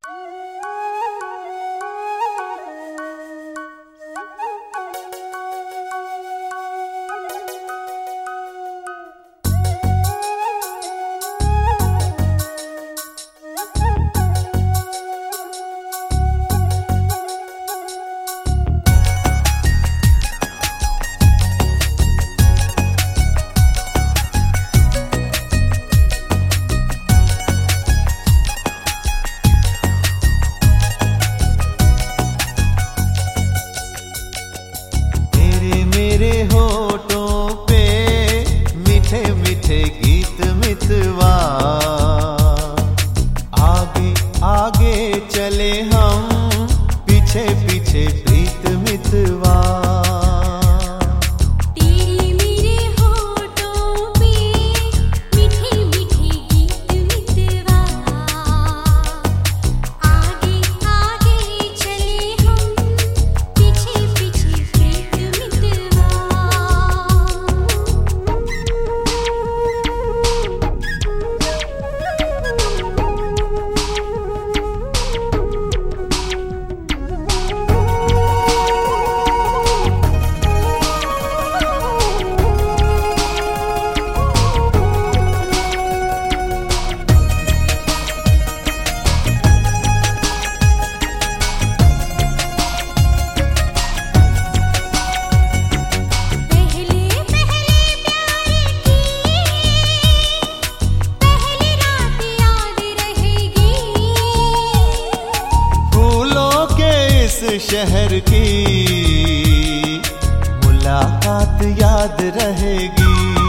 गीत मितवा, आगे आगे चले हम, पीछे पीछे प्रीत मितवा। तेरे मेरे होठों पे मीठे मीठे गीत मितवा, आगे आगे चले हम, पीछे पीछे प्रीत मितवा। शहर की मुलाकात याद रहेगी।